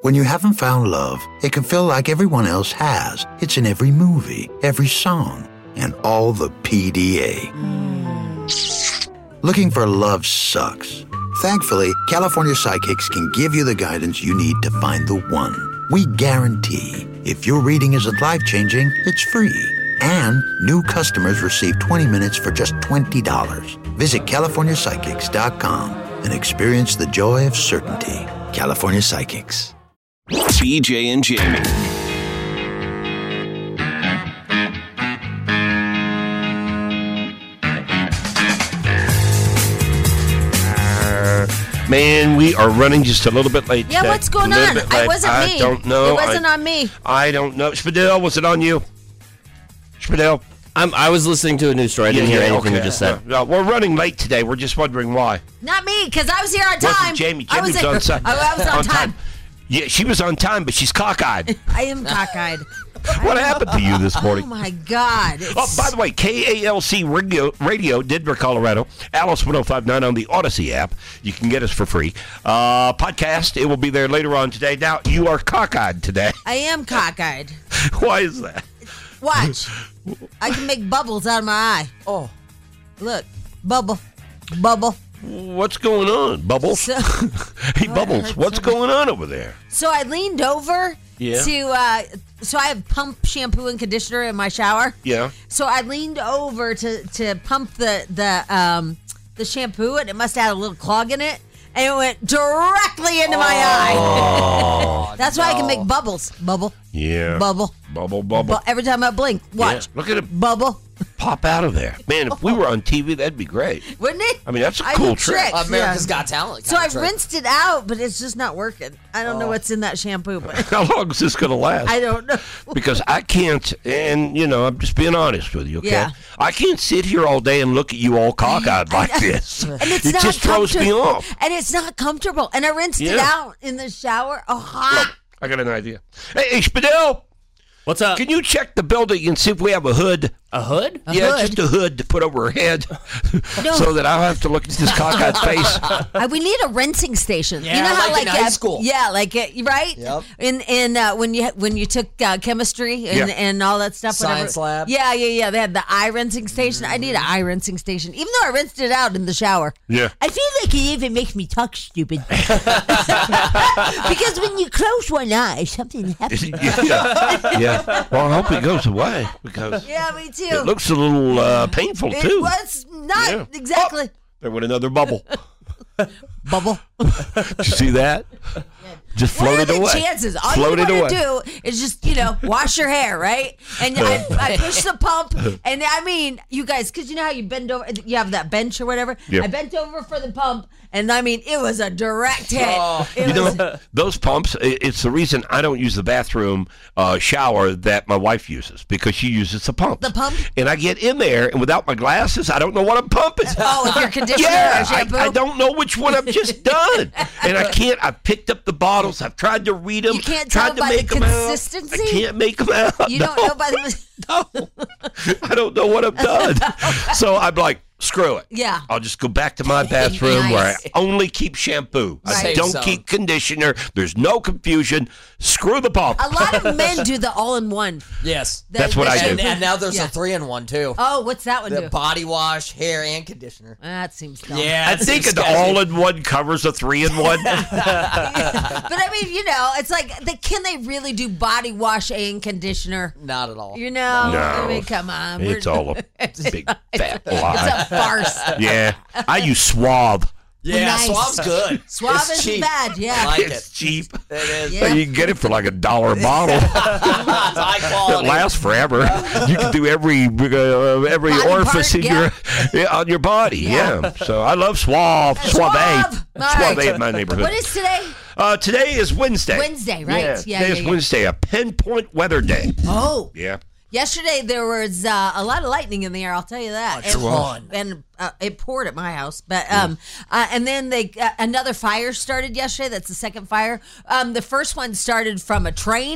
When you haven't found love, it can feel like everyone else has. It's in every movie, every song, and all the PDA. Looking for love sucks. Thankfully, California Psychics can give you the guidance you need to find the one. We guarantee if your reading isn't life-changing, it's free. And new customers receive 20 minutes for just $20. Visit CaliforniaPsychics.com and experience the joy of certainty. California Psychics. BJ and Jamie. Man, we are running just a little bit late Yeah, today. what's going on? It wasn't me. I don't know. It wasn't on me. I don't know. Spadil, was it on you? Spadil? I was listening to a news story. I didn't hear anything you just said. No, we're running late today. We're just wondering why. Not me, because I was here on time. Wasn't Jamie. Jamie was on time. I was on time. Yeah, she was on time, but she's cockeyed. I am cockeyed. What happened to you this morning? Oh, my God. Oh, by the way, KALC Radio, Denver, Colorado, Alice 1059 on the Odyssey app. You can get us for free. Podcast, it will be there later on today. Now, you are cockeyed today. I am cockeyed. Why is that? Watch. I can make bubbles out of my eye. Oh. Look. Bubble. Bubble. What's going on, Bubbles? So, hey, Bubbles, what's going on over there? So I leaned over to, so I have pump shampoo and conditioner in my shower. Yeah. So I leaned over to pump the shampoo, and it must have had a little clog in it, and it went directly into my eye. That's why I can make bubbles. Bubble. Yeah. Bubble. Bubble. Every time I blink, watch. Yeah. Look at it. Bubble. Pop out of there. Man, if we were on TV, that'd be great. Wouldn't it? I mean, that's a cool trick. America's Got Talent. So I rinsed it out, but it's just not working. I don't know what's in that shampoo. But How long is this going to last? I don't know. Because I can't, and, I'm just being honest with you, okay? Yeah. I can't sit here all day and look at you all cockeyed like this. And it's it not just throws me off. And it's not comfortable. And I rinsed it out in the shower. Look, I got an idea. Hey, Spadil. What's up? Can you check the building and see if we have a hood? A hood? Just a hood to put over her head so that I don't have to look at this cockeyed face. We need a rinsing station. Yeah, you know how like in high school. Yeah, right? Yep. When you took chemistry and all that stuff. Science lab. Yeah. They had the eye rinsing station. I need an eye rinsing station, even though I rinsed it out in the shower. Yeah. I feel like it even makes me talk stupid. Because when you close one eye, something happens. Yeah. Well, I hope it goes away because Yeah, me too. it looks a little painful It too. was not Yeah. exactly. Oh, there went another bubble. Bubble. Did you see that? Just What are floated the away. chances? All Floated you away. want to do is just, wash your hair, right? And I push the pump, and I mean, you guys, because you know how you bend over, you have that bench or whatever. Yep. I bent over for the pump, and I mean, it was a direct hit. Those pumps, it's the reason I don't use the bathroom shower that my wife uses because she uses the pump. The pump? And I get in there, and without my glasses, I don't know what I'm pumping. Oh, with your conditioner Yeah, or shampoo? I don't know which one I've just done. And I can't. I've picked up the bottles. I've tried to read them. You can't tried tell to by make the them out. consistency? I can't make them out. You don't know by the... No. I don't know what I've done. So I'm like, screw it. Yeah. I'll just go back to my bathroom where I Nice. only keep shampoo. I Right. don't Safe keep conditioner. There's no confusion. Screw the pump. A lot of men do the all-in-one. Yes. That's what I do. And now there's Yeah. a 3-in-1 too. Oh, what's that one The do? body wash, hair, and conditioner. That seems dumb. Yeah, I think an all-in-one covers a 3-in-1. But I mean, it's like, can they really do body wash and conditioner? Not at all. No. I mean, come on. It's all a big fat It's lie. a farce. Yeah. I use Suave. Yeah, Nice. Suave's good. Suave It's isn't cheap. bad, yeah. I like It's it. cheap. It is. Yeah. You can get it for like $1 a bottle. It's high It quality. lasts forever. You can do every Body orifice part, on your body. Yeah. So I love Suave. Suave. All Suave right. in my neighborhood. What is today? Today is Wednesday. Wednesday, right? Yeah, Today is yeah. Wednesday, a pinpoint weather day. Oh. Yeah. Yesterday there was a lot of lightning in the air. I'll tell you that. A ton. And it poured at my house. But and then another fire started yesterday. That's the second fire. The first one started from a train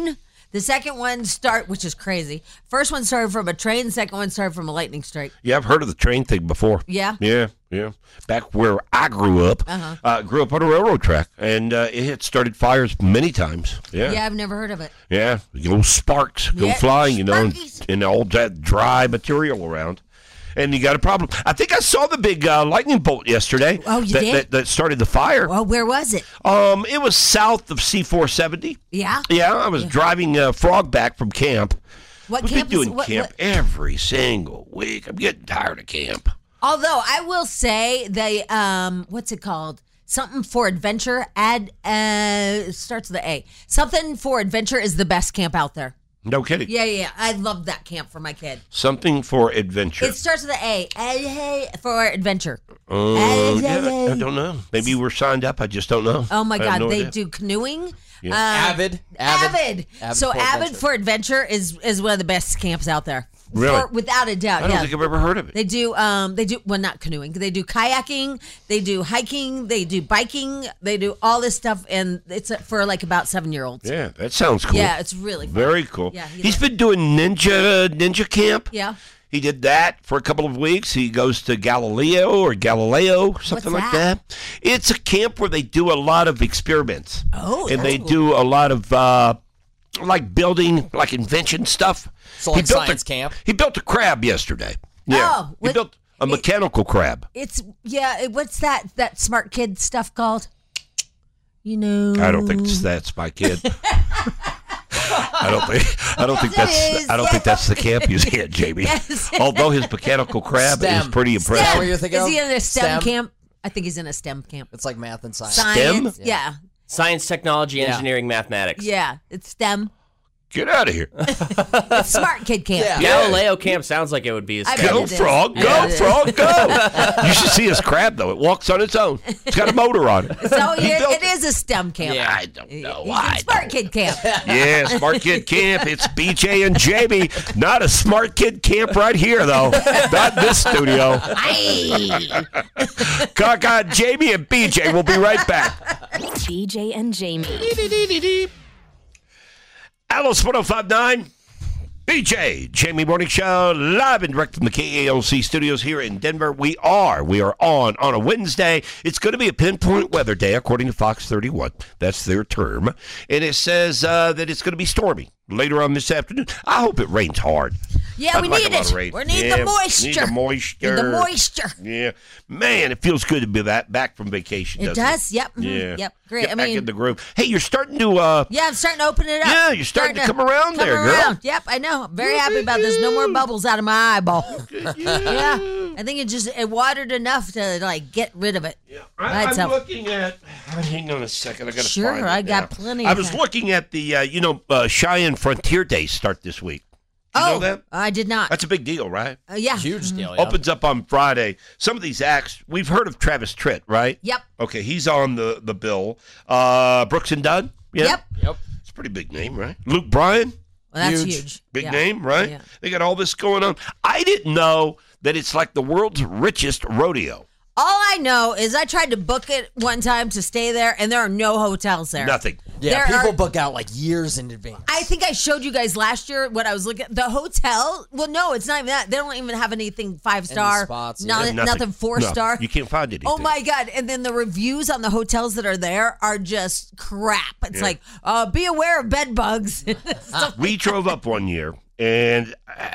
The second one which is crazy. First one started from a train. Second one started from a lightning strike. Yeah, I've heard of the train thing before. Yeah? Yeah. Back where I grew up, grew up on a railroad track, and it had started fires many times. Yeah, I've never heard of it. Yeah, sparks go flying, and all that dry material around. And you got a problem. I think I saw the big lightning bolt yesterday. Oh, you did? That started the fire. Well, where was it? It was south of C470. Yeah? Yeah, I was driving Frog back from camp. What We've camp been doing camp every single week. I'm getting tired of camp. Although I will say they, what's it called? Something for Adventure. Starts with the A. Something for Adventure is the best camp out there. No kidding. Yeah. I love that camp for my kid. Something for Adventure. It starts with the A. For Adventure. I don't know. Maybe we're signed up. I just don't know. Oh my God, no they idea. do canoeing. Yeah. Avid. So Avid for Adventure is one of the best camps out there. Really? Without a doubt. I don't think I've ever heard of it. They do well, not canoeing. They do kayaking, they do hiking, they do biking, they do all this stuff, and it's for like about 7-year-olds. Yeah, that sounds cool. Yeah, it's really fun. Very cool. Yeah, He's been doing ninja camp. Yeah. He did that for a couple of weeks. He goes to Galileo, something like that. It's a camp where they do a lot of experiments. Oh, and that's they cool. do a lot of like building, like invention stuff. So like science camp? He built a crab yesterday. Yeah. He built a mechanical crab. What's that smart kid stuff called? I don't think that's my kid. I don't think that's the camp he's in, Jamie. Yes. Although his mechanical crab is pretty impressive. STEM. What you're thinking Is of? he in a STEM STEM? camp? I think he's in a STEM camp. It's like math and science. Science. Yeah. Science, technology, engineering, mathematics. Yeah. It's STEM. Get out of here. It's smart kid camp. Yeah. Galileo camp sounds like it would be a I STEM. bet Go, it is. frog, I go, bet it is. frog, go. You should see his crab, though. It walks on its own. It's got a motor on it. So He built it is a STEM camp. Yeah. I don't know. He's in smart kid camp. Yeah, Smart Kid Camp. It's BJ and Jamie. Not a Smart Kid Camp right here, though. Not in this studio. Gaga, Jamie, and BJ. We'll be right back. BJ and Jamie. Alice 1059. BJ, Jamie Morning Show, live and direct from the KALC studios here in Denver. We are on a Wednesday. It's going to be a pinpoint weather day, according to Fox 31. That's their term. And it says that it's going to be stormy later on this afternoon. I hope it rains hard. Yeah, we need it. We need the moisture. Need the moisture. The moisture. Yeah. Man, it feels good to be back from vacation, It doesn't does. Yep. Mhm. Yeah. Yep. Great. Get back in the groove. Hey, you're starting to... Yeah, I'm starting to open it up. Yeah, you're starting to come around there, girl. Yep, I know. I'm very happy about this. No more bubbles out of my eyeball. Yeah. I think it watered enough to like get rid of it. Yeah. That's I'm how- looking at... Hang on a second. I got to Sure, find it I got now. plenty I of was time. looking at the, Cheyenne Frontier Days start this week. You know that? I did not. That's a big deal, right? Yeah. Huge deal, yeah. Opens up on Friday. Some of these acts, we've heard of Travis Tritt, right? Yep. Okay, he's on the bill. Brooks and Dunn? Yeah. Yep. It's a pretty big name, right? Luke Bryan? Well, that's huge. Big Yeah. name, right? Yeah. They got all this going on. I didn't know that it's like the world's richest rodeo. All I know is I tried to book it one time to stay there, and there are no hotels there. Nothing. Yeah, There people are- book out like years in advance. I think I showed you guys last year what I was looking at. The hotel, well, no, it's not even that. They don't even have anything 5-star. spots, Nothing, Nothing. nothing 4-star. No, you can't find anything. Oh my God. And then the reviews on the hotels that are there are just crap. It's like, be aware of bed bugs. Stuff We drove up one year, and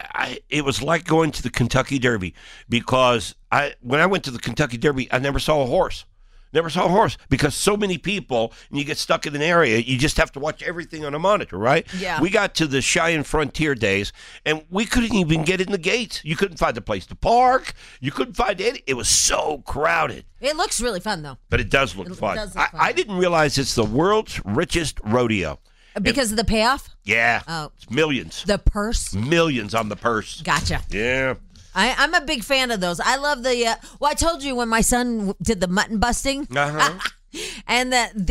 it was like going to the Kentucky Derby because when I went to the Kentucky Derby, I never saw a horse. Never saw a horse because so many people, and you get stuck in an area, you just have to watch everything on a monitor, right? Yeah. We got to the Cheyenne Frontier Days, and we couldn't even get in the gates. You couldn't find a place to park. You couldn't find any. It was so crowded. It looks really fun, though, But it does look fun. does look fun. I didn't realize it's the world's richest rodeo. because of the payoff. Yeah. Oh. It's millions. The purse. Millions on the purse. Gotcha. Yeah. I'm a big fan of those. I love the. Well, I told you when my son did the mutton busting. Uh-huh. And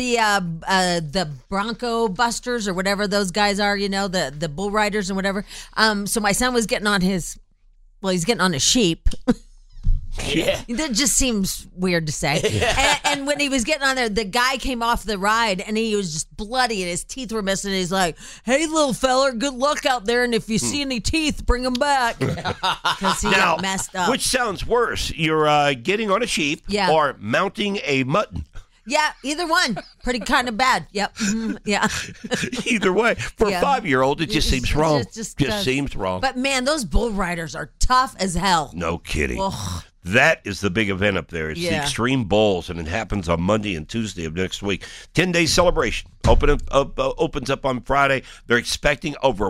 the Bronco busters or whatever those guys are, the bull riders and whatever. So my son was getting on his sheep. Yeah. That just seems weird to say. And when he was getting on there, the guy came off the ride and he was just bloody and his teeth were missing. He's like, "Hey, little feller, good luck out there. And if you see any teeth, bring them back." Because he Now, got messed up. which sounds worse? You're getting on a sheep Yeah. or mounting a mutton? Yeah, either one. Pretty kind of bad. Yep. Yeah. Either way, for Yeah. a 5-year-old, it just seems wrong. Just Just seems wrong. But man, those bull riders are tough as hell. No kidding. Ugh. That is the big event up there. It's the Yeah. Extreme Bulls, and it happens on Monday and Tuesday of next week. 10-day celebration. Opens up on Friday. They're expecting over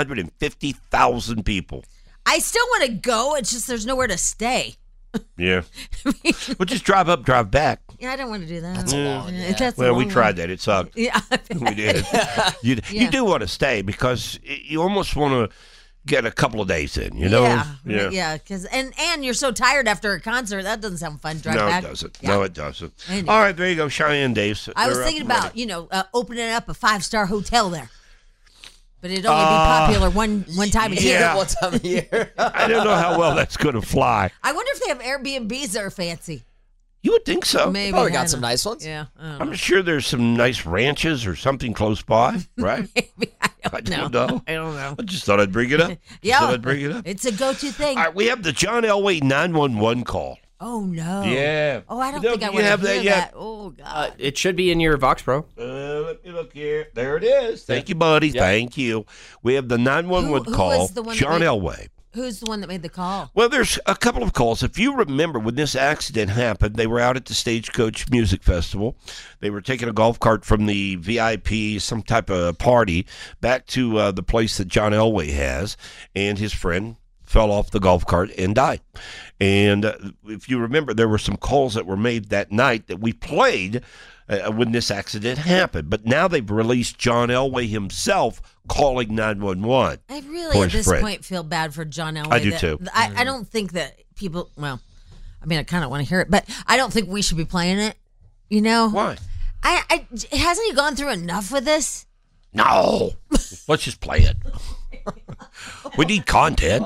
150,000 people. I still want to go. It's just there's nowhere to stay. Yeah. We'll just drive up, drive back. Yeah, I don't want to do that. That's a long, yeah. That's a Well, we long tried one. that. It sucked. Yeah. We did. You Yeah. do want to stay because you almost want to get a couple of days in, you know? Yeah. Because and you're so tired after a concert. That doesn't sound fun. Drive No, back. it doesn't. Yeah. No, it doesn't. I know. All right, there you go. Cheyenne Dave's. I was They're up thinking and about running. opening up a 5-star hotel there, but it'd only be popular one time a year. yeah. One time a year. I don't know how well that's going to fly. I wonder if they have Airbnbs that are fancy. You would think so. Maybe Probably I got don't some know. nice ones. Yeah, I don't know. I'm sure there's some nice ranches or something close by, right? Maybe I I don't don't know. know. I don't know. I just thought I'd bring it up. Yeah, Thought I'd bring it up. it's a go-to thing. All right, we have the John Elway 911 call. Oh no. Yeah. Oh, I don't No, think I do you want to have hear that yet? that. Oh God. It should be in your Vox Pro. Let me look here. There it is. Thank you, buddy. Thank you. We have the 911 Who call. was the one that John made- Elway. Who's the one that made the call? Well, there's a couple of calls. If you remember when this accident happened, they were out at the Stagecoach Music Festival. They were taking a golf cart from the VIP, some type of party, back to the place that John Elway has, and his friend fell off the golf cart and died. And if you remember, there were some calls that were made that night that we played when this accident happened. But now they've released John Elway himself calling 911. I really, for at his this friend. point, feel bad for John Elway. I do too. I don't think that people. Well, I mean, I kind of want to hear it, but I don't think we should be playing it. You know Why? hasn't he gone through enough with this? No. Let's just play it. We need content.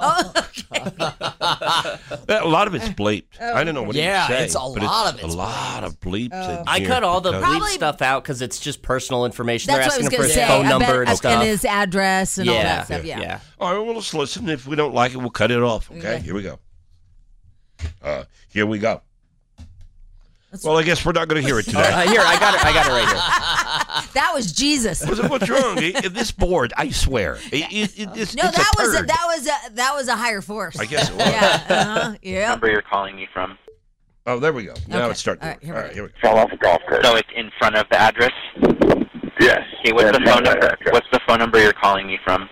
A lot of it's bleeped. I don't know what Yeah, he would say. it's a but lot of it's a lot of bleeps. in I here cut all the because- bleep Probably- stuff out because it's just personal information. That's They're what I was asking going for to his say. phone number and stuff. and his address and all that stuff. Yeah. yeah. All right, well, let's listen. If we don't like it, we'll cut it off. Okay, here we go. Here we go. Well, I guess we're not going to hear it today. Here, I got it right here. That was Jesus. What's wrong? This board, I swear, it's No, it's that a was turd. that was a higher force. I guess it was. Yeah. Yeah. Number you're calling me from. Oh, there we go. Now Okay. it's starting. All right, here we go. Here we go. Fell off a golf cart. So it's in front of the address. Yes. Okay, what's That's the phone my number? address. What's the phone number you're calling me from?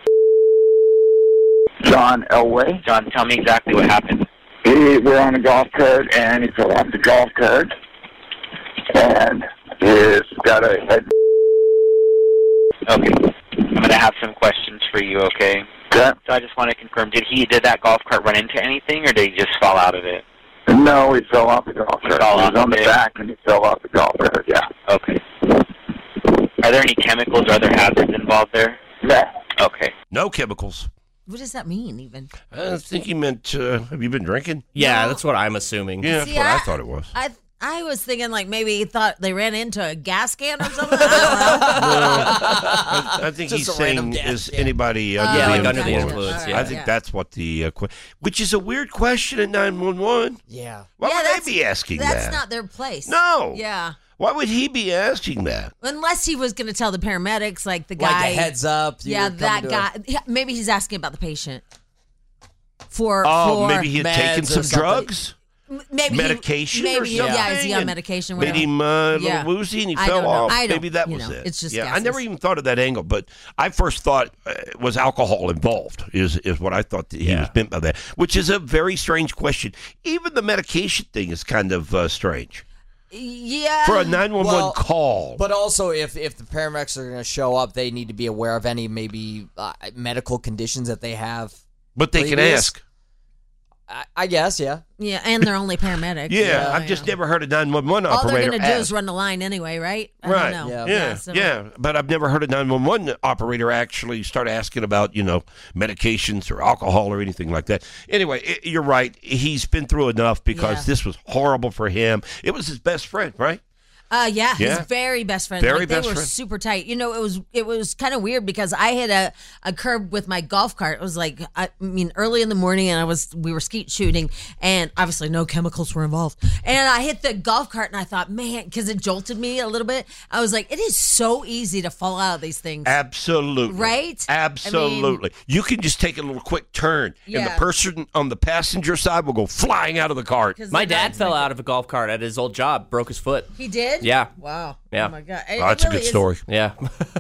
John Elway. John, tell me exactly what happened. We're on a golf cart, and he fell off the golf cart, and he's got a head. Okay, I'm gonna have some questions for you. Okay. Okay. So I just want to confirm: did that golf cart run into anything, or did he just fall out of it? No, he fell off the golf cart. fell He off was on of the it. back, and he fell off the golf cart. Yeah. Okay. Are there any chemicals or other hazards involved there? Yeah. Okay. No chemicals. What does that mean, even? I think he meant. Have you been drinking? Yeah, that's what I'm assuming. Yeah, that's See, what I thought it was. I was thinking like maybe he thought they ran into a gas can or something. I I think Just he's a random saying, gas, is yeah. anybody under Yeah, the like under the influence? influence, All yeah. I think yeah. that's what the which is a weird question at 911. Yeah. Why Yeah, would that's- they be asking don't know. That's that? not their place. No. Yeah. Why would he be asking that? Unless he was going to tell the paramedics, like the Like guy. a heads up. Yeah, you're coming that to a- guy. Yeah, maybe he's asking about the patient. For Maybe he had meds taken or some something. drugs, maybe medication, maybe or something. Yeah, is he on medication? Made Whatever. him a little Yeah. woozy and he I fell don't know. off. I don't- Maybe that you was know, it. it's just yeah. I guesses. never even thought of that angle, but I first thought was alcohol involved. Is what I thought that he was meant by that, which is a very strange question. Even the medication thing is kind of strange Yeah. for a 911 Well, call. But also, if the paramedics are going to show up, they need to be aware of any maybe medical conditions that they have. But they can previous- ask. I guess, yeah. Yeah, and they're only paramedics. Yeah, I've just never heard a 911 All operator. they're going to do ask. is run the line anyway, right? I Right. don't know. Yeah. But I've never heard a 911 operator actually start asking about, medications or alcohol or anything like that. Anyway, you're right. He's been through enough because this was horrible for him. It was his best friend, right? His very best friend. Very they best were friend. super tight. It was kind of weird because I hit a curb with my golf cart. It was like, early in the morning, and we were skeet shooting, and obviously no chemicals were involved. And I hit the golf cart, and I thought, man, because it jolted me a little bit. I was like, it is so easy to fall out of these things. Absolutely. Right? Absolutely. You can just take a little quick turn, and the Yeah. person on the passenger side will go flying out of the cart. My dad fell out of a golf cart at his old job, broke his foot. He did? Yeah. Wow. Yeah. Oh my God. Oh, that's a good story. Yeah.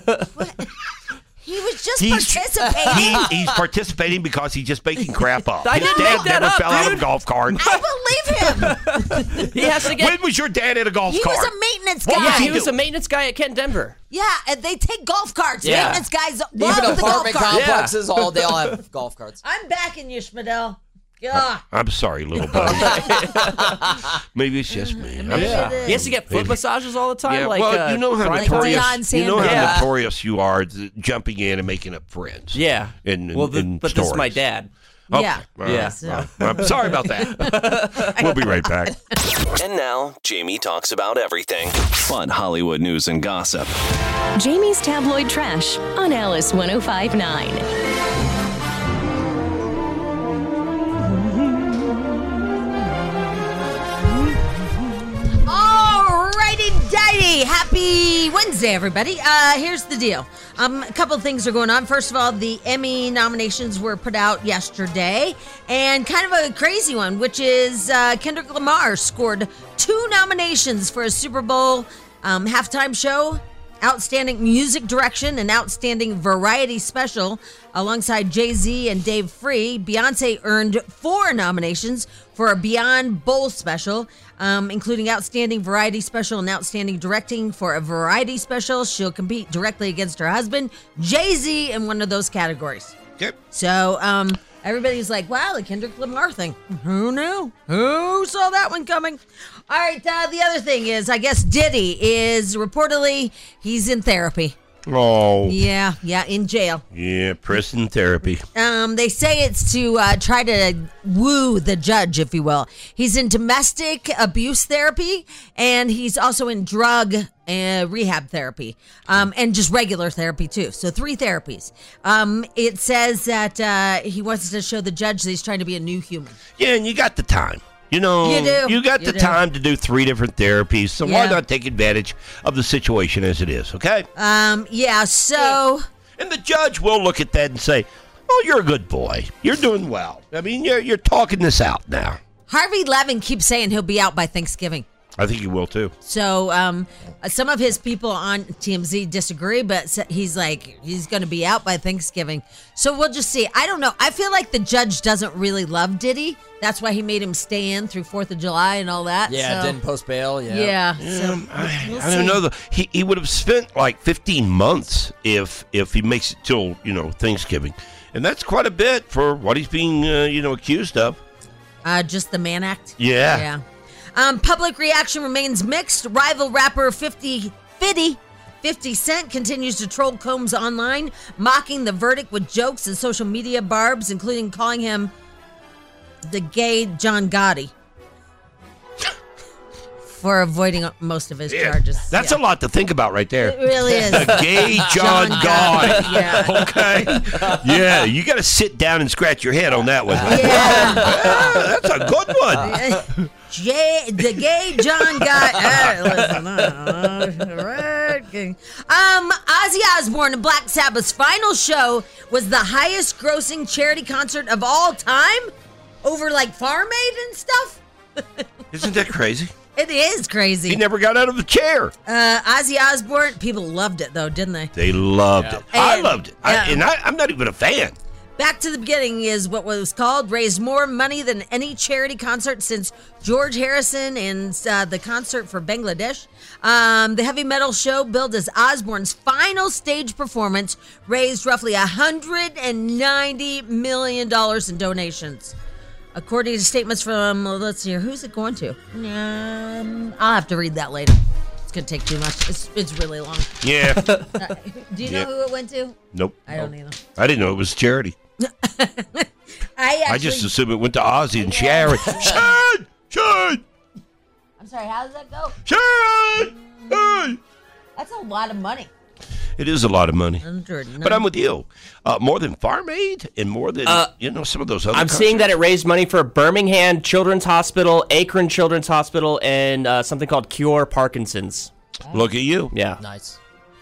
He was just He's- participating. He's participating because he's just making crap up. I His didn't dad make that never up, fell out of a dude. golf cart. I believe him. He has to get. When was your dad in a golf He cart? was a maintenance What guy. was Yeah, he he was do? a maintenance guy at Kent Denver. Yeah, and they take golf carts. Yeah. Maintenance guys Even love the golf apartment cart. complexes, they all have golf carts. I'm backing you, Schmidl. Yeah. I'm sorry, little buddy. Maybe it's just me. I'm sorry. He has to get foot massages all the time. Yeah, like, well, you know how Brian notorious Deion you know how Sanders. notorious you are jumping in and making up friends. Yeah. In Well, stories. this is my dad. Okay. Yeah. All right. Yeah. So. I'm sorry about that. We'll be right back. And now, Jamie talks about everything. Fun Hollywood news and gossip. Jamie's Tabloid Trash on Alice 105.9. Alrighty-dighty. Happy Wednesday, everybody. Here's the deal. A couple of things are going on. First of all, the Emmy nominations were put out yesterday, and kind of a crazy one, which is Kendrick Lamar scored 2 nominations for a Super Bowl halftime show, Outstanding Music Direction, and Outstanding Variety Special, alongside Jay-Z and Dave Free. Beyonce earned 4 nominations for a Beyond Bowl special, including Outstanding Variety Special and Outstanding Directing for a Variety Special. She'll compete directly against her husband, Jay-Z, in one of those categories. Yep. So, everybody's like, wow, the Kendrick Lamar thing. Who knew? Who saw that one coming? All right, the other thing is, I guess Diddy is reportedly, he's in therapy. Oh. Yeah, in jail. Yeah, prison therapy. They say it's to try to woo the judge, if you will. He's in domestic abuse therapy, and he's also in drug rehab therapy, and just regular therapy too. So 3 therapies. It says that he wants to show the judge that he's trying to be a new human. Yeah, and you got the time. You know, You do. you got You the do. time to do 3 different therapies, so why Yeah. not take advantage of the situation as it is, okay? Yeah, so And the judge will look at that and say, oh, you're a good boy. You're doing well. I mean, you're talking this out now. Harvey Levin keeps saying he'll be out by Thanksgiving. I think you will, too. So some of his people on TMZ disagree, but he's like, he's going to be out by Thanksgiving. So we'll just see. I don't know. I feel like the judge doesn't really love Diddy. That's why he made him stay in through 4th of July and all that. Yeah, so, didn't post bail. Yeah. Yeah, So we'll I don't see. know. He would have spent like 15 months if he makes it till, Thanksgiving. And that's quite a bit for what he's being, accused of. Just the Mann Act? Yeah. Yeah. Public reaction remains mixed. Rival rapper 50 Cent continues to troll Combs online, mocking the verdict with jokes and social media barbs, including calling him the gay John Gotti for avoiding most of his charges. That's a lot to think about right there. It really is. The gay John Gotti. Yeah. Okay. Yeah, you got to sit down and scratch your head on that one. Yeah. That's a good one. The gay John Gotti. Ozzy Osbourne and Black Sabbath's final show was the highest grossing charity concert of all time, over like Farm Aid and stuff. Isn't that crazy? It is crazy. He never got out of the chair. Ozzy Osbourne, people loved it though, didn't they? They loved it. I And- loved it. yeah. I'm not even a fan. Back to the Beginning is what was called, raised more money than any charity concert since George Harrison and the concert for Bangladesh. The heavy metal show, billed as Osbourne's final stage performance, raised roughly $190 million in donations. According to statements from, let's see here, who's it going to? I'll have to read that later. It's going to take too much. It's really long. Yeah. Do you know who it went to? Nope. I don't either. I didn't know it was charity. I just assumed it went to Ozzy and Sharon. Sharon! I'm sorry, how does that go? Sharon! That's a lot of money. It is a lot of money. But I'm with you. More than Farm Aid and more than, some of those other I'm seeing that it raised money for Birmingham Children's Hospital, Akron Children's Hospital, and something called Cure Parkinson's. Look at you. Yeah. Nice.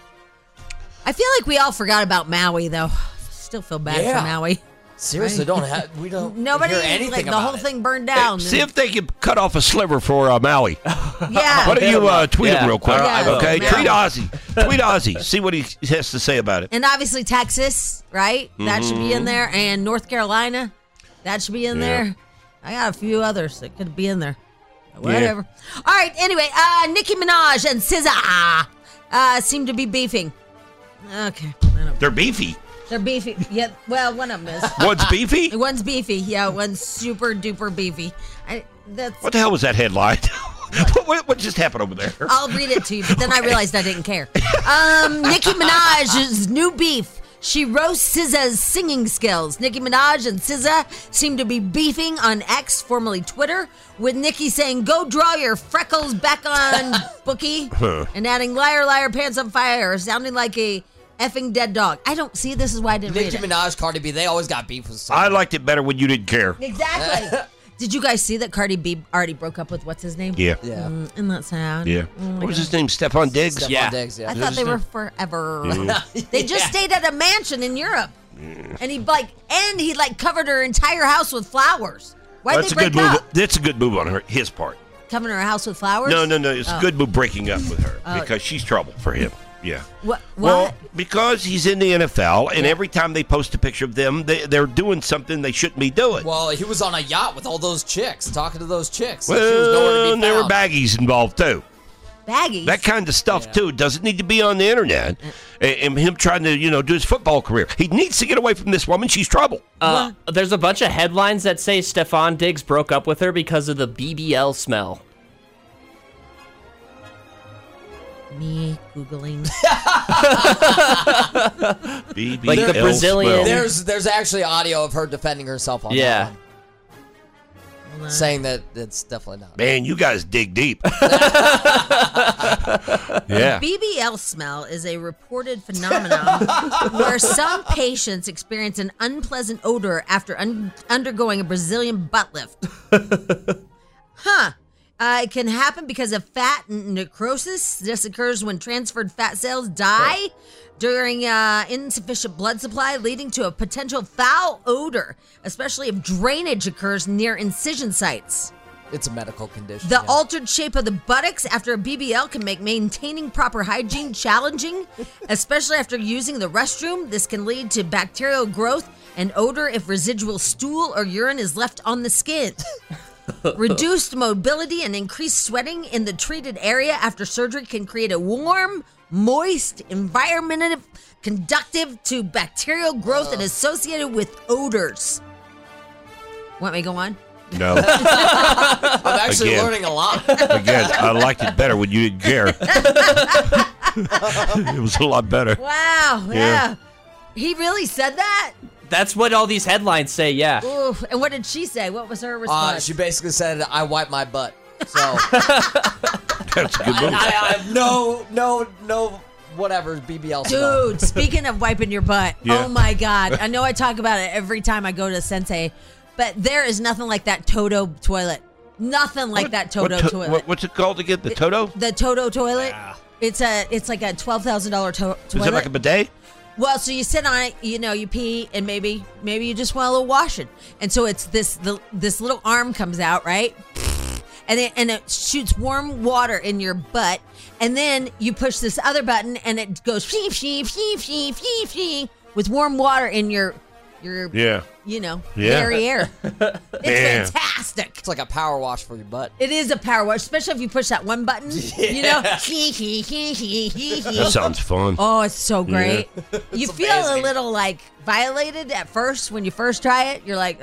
I feel like we all forgot about Maui, though. Still feel bad for Maui. Seriously, we don't Nobody, hear anything like, the about whole it. thing burned down. See if they can cut off a sliver for Maui. Yeah. Why don't you tweet him real quick? Yeah. Okay, Yeah. tweet Ozzy. See what he has to say about it. And obviously Texas, right? That should be in there. And North Carolina, that should be in there. I got a few others that could be in there. Whatever. Yeah. All right, anyway, Nicki Minaj and SZA seem to be beefing. Okay. They're beefy. They're beefy. Yeah, well, one of them is. One's beefy? One's beefy. Yeah, one's super duper beefy. What the hell was that headline? what just happened over there? I'll read it to you, but then I realized I didn't care. Nicki Minaj's new beef. She roasts SZA's singing skills. Nicki Minaj and SZA seem to be beefing on X, formerly Twitter, with Nicki saying, "Go draw your freckles back on, Bookie," and adding "liar, liar, pants on fire," sounding like a effing dead dog. I don't see. This is why I didn't read it. Nicki Minaj, Cardi B, they always got beef with something. I liked it better when you didn't care. Exactly. Did you guys see that Cardi B already broke up with what's his name? Yeah. Isn't that sad? Yeah. What was his name? Stephon Diggs? Stephon Diggs, yeah. I thought they were forever. They just stayed at a mansion in Europe. And he covered her entire house with flowers. Why'd they break up? That's a good move on his part. Covering her house with flowers? No. It's a good move breaking up with her because she's trouble for him. Yeah. What? Well, because he's in the NFL, and every time they post a picture of them, they're doing something they shouldn't be doing. Well, he was on a yacht with all those chicks, talking to those chicks. She was nowhere to be there were found. baggies involved, too. Baggies? That kind of stuff, too, doesn't need to be on the internet. And him trying to, do his football career. He needs to get away from this woman. She's trouble. There's a bunch of headlines that say Stephon Diggs broke up with her because of the BBL smell. Me Googling. Like the Brazilian. There's actually audio of her defending herself on that one. Saying that it's definitely not. Man, you guys dig deep. Yeah. BBL smell is a reported phenomenon where some patients experience an unpleasant odor after undergoing a Brazilian butt lift. It can happen because of fat necrosis. This occurs when transferred fat cells die during insufficient blood supply, leading to a potential foul odor, especially if drainage occurs near incision sites. It's a medical condition. The altered shape of the buttocks after a BBL can make maintaining proper hygiene challenging, especially after using the restroom. This can lead to bacterial growth and odor if residual stool or urine is left on the skin. Reduced mobility and increased sweating in the treated area after surgery can create a warm, moist environment conducive to bacterial growth and associated with odors. Want me to go on? No. I'm actually learning a lot. Again, I liked it better when you didn't care. It was a lot better. Wow. Yeah. He really said that? That's what all these headlines say, yeah. Ooh, and what did she say? What was her response? She basically said, "I wipe my butt." So that's a good move. I have no, whatever BBL smell. Dude, speaking of wiping your butt, oh my God. I know I talk about it every time I go to Sensei, but there is nothing like that Toto toilet. Nothing like that Toto toilet. What's it called again? The Toto? The Toto toilet. Yeah. It's like a $12,000 toilet. Is it like a bidet? Well, so you sit on it, you pee, and maybe you just want a little washing, and so it's this little arm comes out, right, and it shoots warm water in your butt, and then you push this other button, and it goes sheep with warm water in your derriere. It's fantastic. It's like a power wash for your butt. It is a power wash, especially if you push that one button. That sounds fun. Oh, it's so great. You feel amazing. A little like violated at first when you first try it. You're like, this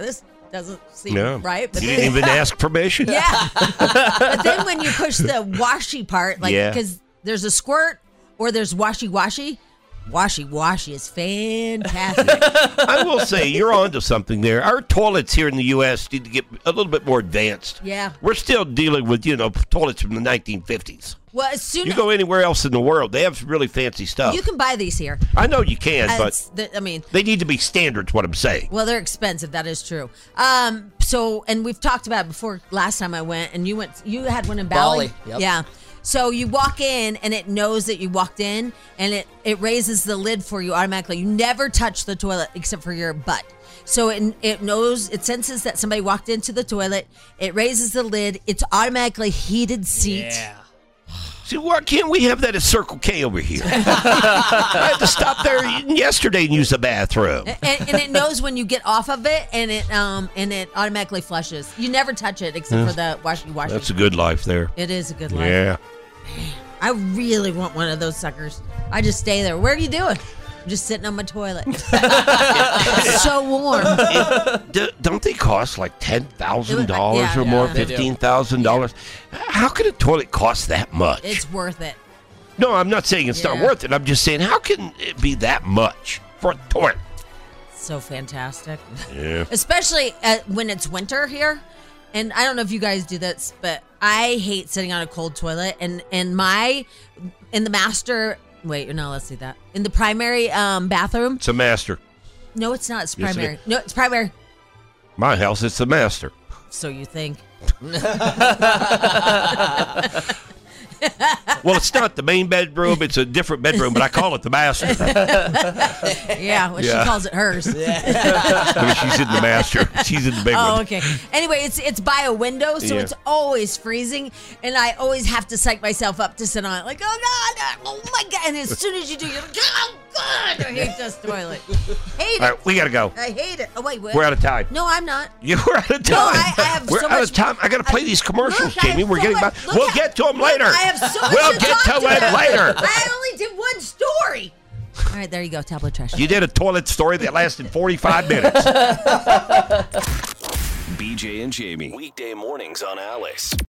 doesn't seem right. But you didn't even ask permission. Yeah. But then when you push the washy part, because there's a squirt or there's washy. Washy is fantastic. I will say, you're onto something there. Our toilets here in the U.S. need to get a little bit more advanced. Yeah. We're still dealing with, toilets from the 1950s. Well, as soon you go anywhere else in the world, they have really fancy stuff. You can buy these here. I know you can, but they need to be standards, what I'm saying. Well, they're expensive. That is true. And we've talked about it before last time I went, and you had one in Bali. Yep. Yeah. So you walk in, and it knows that you walked in, and it raises the lid for you automatically. You never touch the toilet except for your butt. So it knows, it senses that somebody walked into the toilet. It raises the lid. It's automatically heated seat. Yeah. See, why can't we have that at Circle K over here? I had to stop there yesterday and use the bathroom. And it knows when you get off of it, and it automatically flushes. You never touch it except for the washy. That's a good life there. It is a good life. Yeah. I really want one of those suckers. I just stay there. What are you doing? I'm just sitting on my toilet. It's so warm. Don't they cost like $10,000 or more, $15,000? How can a toilet cost that much? It's worth it. No, I'm not saying it's not worth it. I'm just saying, how can it be that much for a toilet? So fantastic. Yeah. Especially when it's winter here. And I don't know if you guys do this, but I hate sitting on a cold toilet. And in the master... Wait, you're not allowed to see that. In the primary bathroom. It's a master. No, it's not. It's primary. Yes, No, it's primary. My house, it's the master. So you think. Well, it's not the main bedroom. It's a different bedroom, but I call it the master. She calls it hers. She's in the master. She's in the big one. Oh, okay. Anyway, it's by a window, so it's always freezing, and I always have to psych myself up to sit on it. Like, oh, God, oh, my God. And as soon as you do, you're like, oh, God, I hate this toilet. Hate it. All right, we got to go. I hate it. Oh, wait. We're out of time. No, I'm not. We're out of time. No, I have We're so out much. of time. I got to play these commercials, Jamie. We're getting by. We'll We'll get to them later. I have so much We'll to get talk to it about. later. I only did one story. All right, there you go. Tabloid trash. You did a toilet story that lasted 45 minutes. BJ and Jamie. Weekday mornings on Alice.